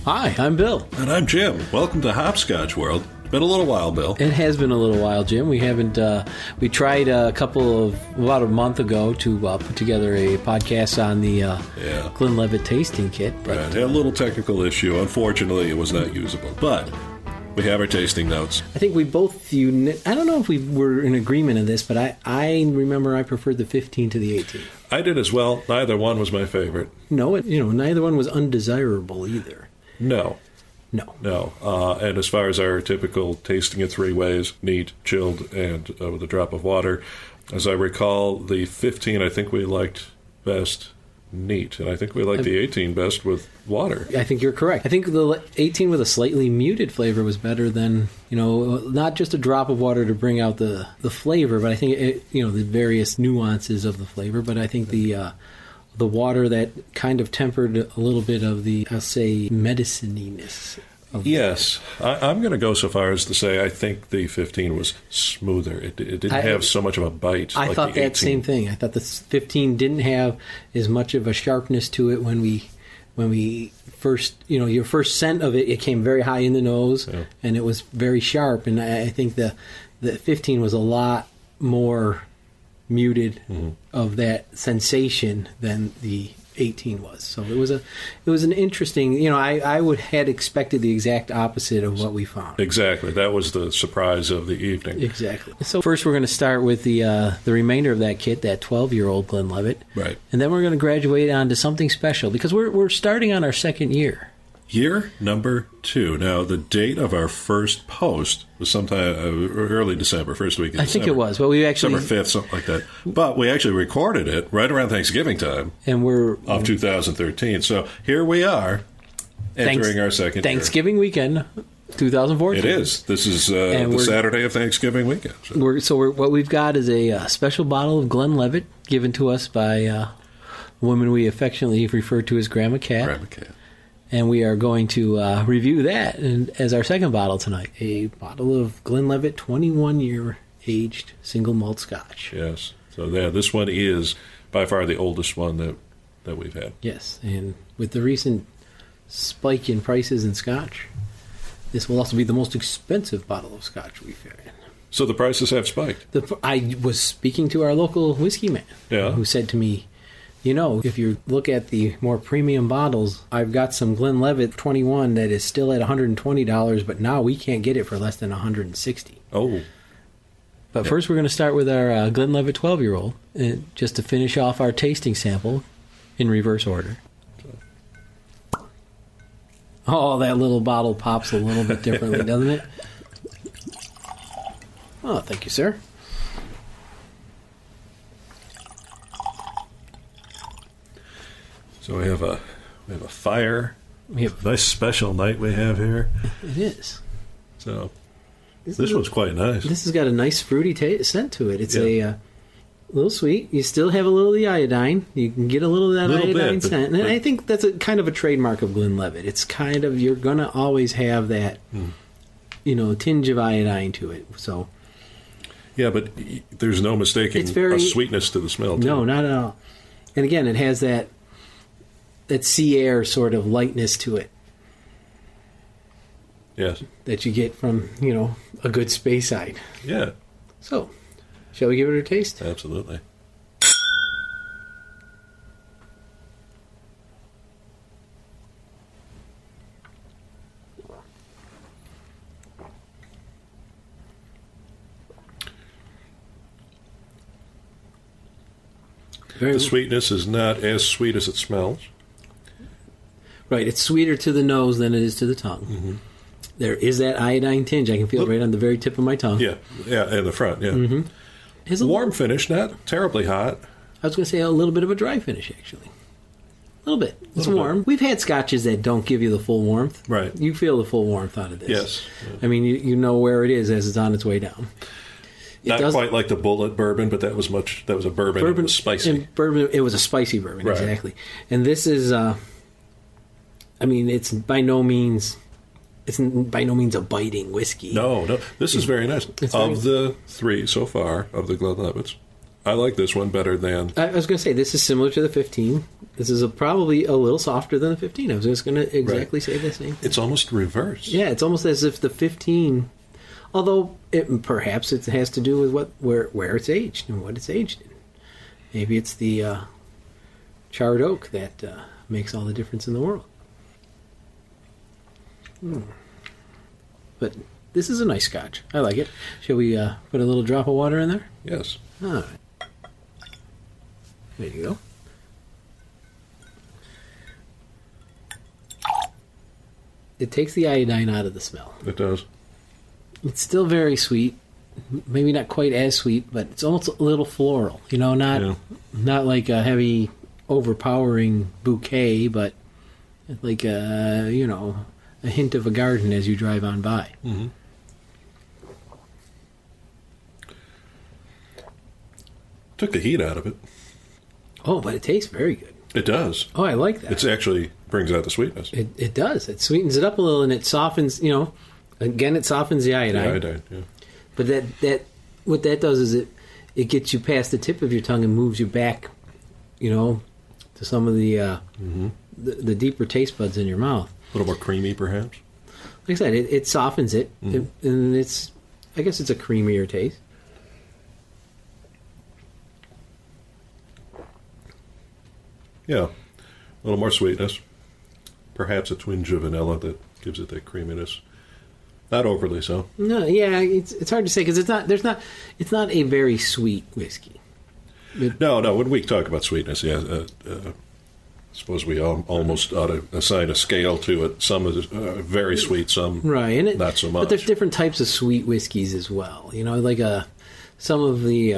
Hi, I'm Bill. And I'm Jim. Welcome to Hopscotch World. Been a little while, Bill. It has been a little while, Jim. We haven't. We tried about a month ago to put together a podcast on the Glenlivet tasting kit. But had a little technical issue. Unfortunately, it was not usable. But we have our tasting notes. I think we both. I don't know if we were in agreement on this, but I remember I preferred the 15 to the 18. I did as well. Neither one was my favorite. No, neither one was undesirable either. No. And as far as our typical tasting it three ways, neat, chilled, and with a drop of water, as I recall, the 15 I think we liked best neat, and I think we liked the 18 best with water. I think you're correct. I think the 18 with a slightly muted flavor was better than, not just a drop of water to bring out the flavor, but I think, the various nuances of the flavor, but I think the water that kind of tempered a little bit of the, I'll say, medicininess. Yes. I'm going to go so far as to say I think the 15 was smoother. It didn't have so much of a bite. I thought that same thing. I thought the 15 didn't have as much of a sharpness to it when we first, your first scent of it, it came very high in the nose, and it was very sharp. And I think the 15 was a lot more muted of that sensation than the 18 was. So it was an interesting, I had expected the exact opposite of what we found. Exactly. That was the surprise of the evening. Exactly. So first we're going to start with the remainder of that kit, that 12-year-old Glenlivet. Right. And then we're going to graduate on to something special because we're starting on our second year. Year number 2. Now, the date of our first post was sometime early December, first week of December. I think it was. But we actually December 5th, something like that. But we actually recorded it right around Thanksgiving time of 2013. So here we are entering our second Thanksgiving weekend, 2014. It is. This is the Saturday of Thanksgiving weekend. What we've got is a special bottle of Glenlivet given to us by a woman we affectionately refer to as Grandma Cat. Grandma Cat. And we are going to review that as our second bottle tonight. A bottle of Glenlivet 21-year aged single malt scotch. Yes. So this one is by far the oldest one that we've had. Yes. And with the recent spike in prices in scotch, this will also be the most expensive bottle of scotch we've had. So the prices have spiked. I was speaking to our local whiskey man who said to me, if you look at the more premium bottles, I've got some Glenlivet 21 that is still at $120, but now we can't get it for less than $160. Oh. But first we're going to start with our Glenlivet 12-year-old, just to finish off our tasting sample in reverse order. Oh, that little bottle pops a little bit differently, doesn't it? Oh, thank you, sir. So we have a fire. We have a nice special night we have here. It is. So this one's quite nice. This has got a nice fruity scent to it. It's a little sweet. You still have a little of the iodine. You can get a little of that iodine scent. And I think that's a kind of a trademark of Glenlivet. It's kind of, you're going to always have that, tinge of iodine to it. So. Yeah, but there's no mistaking a sweetness to the smell, too. No, not at all. And again, it has that sea air sort of lightness to it. Yes. That you get from, a good Speyside. Yeah. So, shall we give it a taste? Absolutely. The sweetness is not as sweet as it smells. Right, it's sweeter to the nose than it is to the tongue. Mm-hmm. There is that iodine tinge. I can feel it right on the very tip of my tongue. Yeah, in the front, yeah. Mm-hmm. It's a warm finish, not terribly hot. I was going to say a little bit of a dry finish, actually. A little bit. It's warm. We've had scotches that don't give you the full warmth. Right. You feel the full warmth out of this. Yes. Yeah. I mean, you know where it is as it's on its way down. Not quite like the Bullet bourbon, but that was a bourbon. It was spicy. It was a spicy bourbon, right. Exactly. And this is, it's by no means a biting whiskey. No. This is very nice. The three so far of the Glenlivets, I like this one better than... I was going to say, this is similar to the 15. This is probably a little softer than the 15. I was just going to exactly say the same. It's almost reversed. Yeah, it's almost as if the 15, although perhaps it has to do with where it's aged and what it's aged in. Maybe it's the charred oak that makes all the difference in the world. But this is a nice scotch. I like it. Shall we put a little drop of water in there? Yes. All right. There you go. It takes the iodine out of the smell. It does. It's still very sweet. Maybe not quite as sweet, but it's almost a little floral. You know, not like a heavy, overpowering bouquet, but like a hint of a garden as you drive on by. Mm-hmm. Took the heat out of it. Oh, but it tastes very good. It does. Oh, I like that. It actually brings out the sweetness. It does. It sweetens it up a little, and it softens. Again, it softens the iodine. The iodine, yeah. But that what that does is it gets you past the tip of your tongue and moves you back, to some of the deeper taste buds in your mouth. A little more creamy, perhaps. Like I said, it softens it, and I guess it's a creamier taste. Yeah, a little more sweetness. Perhaps a twinge of vanilla that gives it that creaminess. Not overly so. No, yeah, it's hard to say because it's not a very sweet whiskey. No. When we talk about sweetness, I suppose we almost ought to assign a scale to it. Some is very sweet, some right, not so much. But there's different types of sweet whiskeys as well. Like some of the.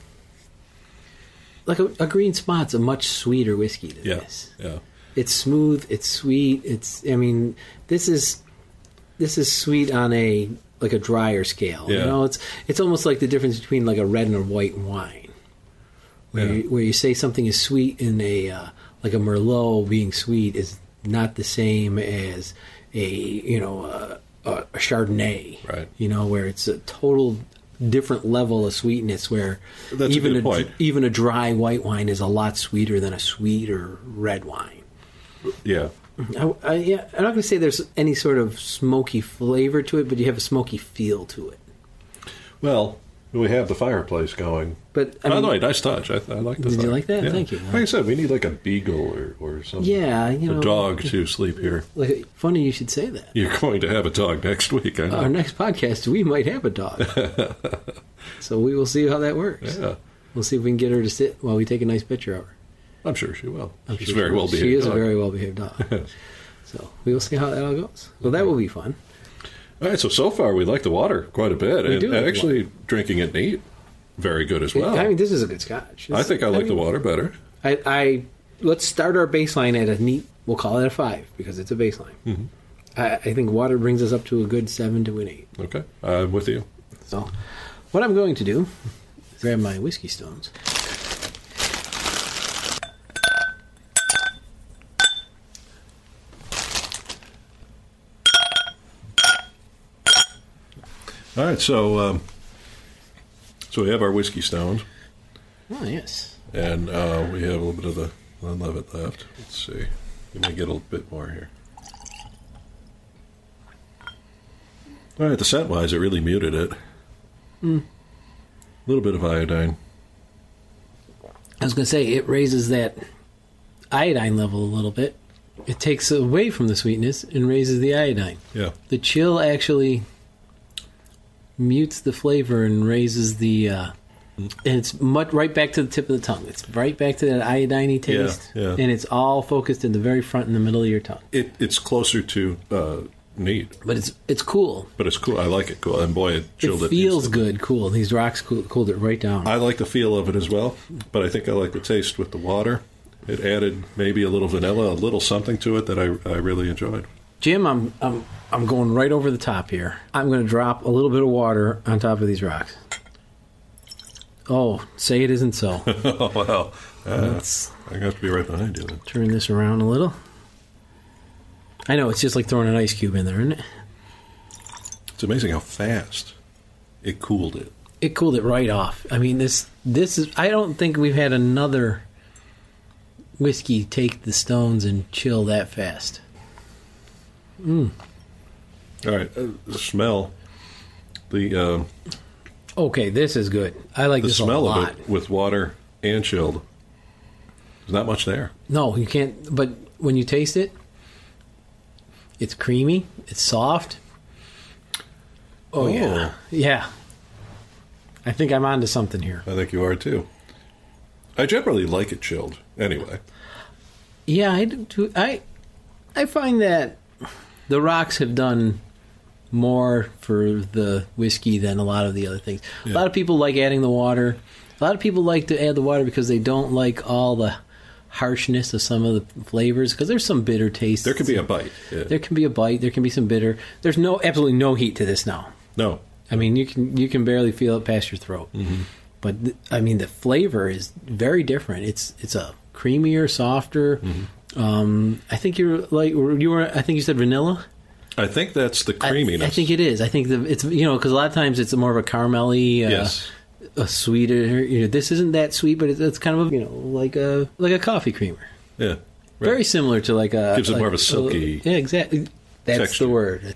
Like a Green Spot's a much sweeter whiskey than this. Yeah. It's smooth. It's sweet. This is sweet on a drier scale. Yeah. It's almost like the difference between like a red and a white wine, where you say something is sweet in like a Merlot being sweet is not the same as a Chardonnay. Right. Where it's a total different level of sweetness, where that's even a dry white wine is a lot sweeter than a sweeter red wine. Yeah. I'm not going to say there's any sort of smoky flavor to it, but you have a smoky feel to it. Well, we have the fireplace going. But by the way, nice touch. I like the Did you like that? Yeah. Thank you. Like I said, we need like a beagle or something. Yeah, a dog to sleep here. Funny you should say that. You're going to have a dog next week, I know. Our next podcast, we might have a dog. So we will see how that works. Yeah. We'll see if we can get her to sit while we take a nice picture of her. I'm sure she will. She's sure very well behaved. She is a very well behaved dog. So we will see how that all goes. Well, that will be fun. All right. So far we like the water quite a bit, We and do actually drinking it neat, very good as well. This is a good scotch. I think I like the water better. Let's start our baseline at a neat. We'll call it a 5 because it's a baseline. Mm-hmm. I think water brings us up to a good 7 to an 8. Okay, I'm with you. So, what I'm going to do is grab my whiskey stones. All right, so we have our whiskey stones. Oh, yes. And we have a little bit of the Glenlivet left. Let's see. We may get a little bit more here. All right, the scent-wise, it really muted it. A little bit of iodine. I was going to say, it raises that iodine level a little bit. It takes away from the sweetness and raises the iodine. Yeah. The chill actually mutes the flavor and raises the... and it's right back to the tip of the tongue. It's right back to that iodine-y taste. Yeah. And it's all focused in the very front and the middle of your tongue. It's closer to neat. But it's cool. But it's cool. I like it cool. And boy, it chilled it. It feels good, cool. These rocks cooled it right down. I like the feel of it as well, but I think I like the taste with the water. It added maybe a little vanilla, a little something to it that I really enjoyed. Jim, I'm going right over the top here. I'm going to drop a little bit of water on top of these rocks. Oh, say it isn't so. Oh, well. I have to be right behind you then. Turn this around a little. I know, it's just like throwing an ice cube in there, isn't it? It's amazing how fast it cooled it. It cooled it right off. I mean, this is. I don't think we've had another whiskey take the stones and chill that fast. All right, the smell. The okay, this is good. I like this a lot. The smell of it with water and chilled. There's not much there. No, you can't. But when you taste it, it's creamy. It's soft. Oh. Yeah. I think I'm onto something here. I think you are too. I generally like it chilled, anyway. Yeah, I do too. I find that the rocks have done more for the whiskey than a lot of the other things. Yeah. A lot of people like adding the water. A lot of people like to add the water because they don't like all the harshness of some of the flavors, because there's some bitter taste. There can be a bite. Yeah. There can be a bite. There can be some bitter. There's absolutely no heat to this now. No. I mean, you can barely feel it past your throat. Mm-hmm. But I mean, the flavor is very different. It's a creamier, softer. Mm-hmm. I think I think you said vanilla. I think that's the creaminess. I think it is. I think it's because a lot of times it's more of a caramelly, yes, a sweeter. This isn't that sweet, but it's kind of like a coffee creamer. Yeah, right. Very similar to like a gives it more of a silky. Yeah, exactly. That's texture. The word.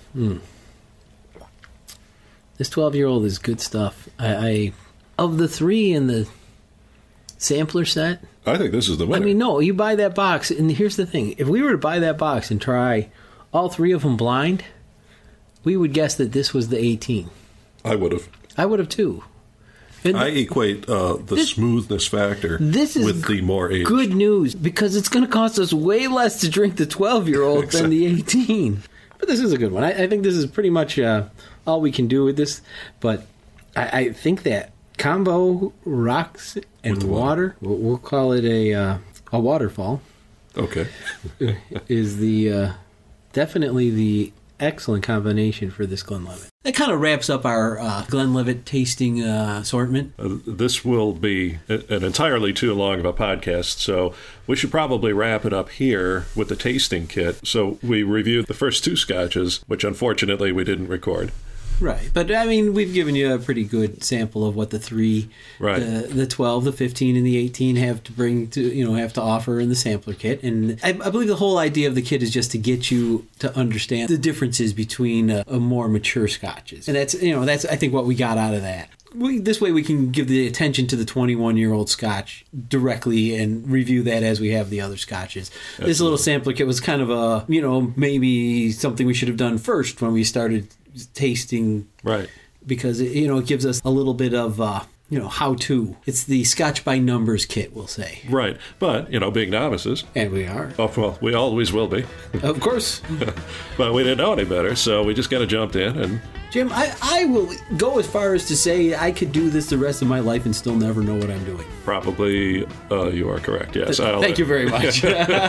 This 12-year-old is good stuff. I of the three in the sampler set, I think this is the winner. I mean, no, you buy that box, and here's the thing: if we were to buy that box and try all three of them blind, we would guess that this was the 18. I would have. I would have too. And I equate the smoothness factor with the more age. Good news, because it's going to cost us way less to drink the 12-year-old exactly. than the 18. But this is a good one. I think this is pretty much all we can do with this. But I think that combo rocks and water, we'll call it a waterfall. Okay. is definitely the excellent combination for this Glenlivet. That kind of wraps up our Glenlivet tasting assortment. This will be an entirely too long of a podcast, so we should probably wrap it up here with the tasting kit. So we reviewed the first two scotches, which unfortunately we didn't record. Right. But, I mean, we've given you a pretty good sample of what the three, right. the 12, the 15, and the 18 have to bring to, have to offer in the sampler kit. And I believe the whole idea of the kit is just to get you to understand the differences between a more mature scotches. And that's I think what we got out of that. This way we can give the attention to the 21-year-old scotch directly and review that as we have the other scotches. Absolutely. This little sampler kit was kind of a, maybe something we should have done first when we started tasting, right? Because it gives us a little bit of how to. It's the Scotch by numbers kit, we'll say. Right, but being novices, and we are. Oh well, we always will be. Of course. But we didn't know any better, so we just kind of jumped in and. Jim, I will go as far as to say I could do this the rest of my life and still never know what I'm doing. Probably, you are correct. Yes. Thank you very much.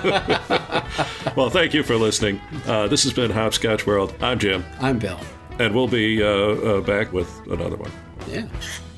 Well, thank you for listening. This has been Hopscotch World. I'm Jim. I'm Bill. And we'll be back with another one. Yeah.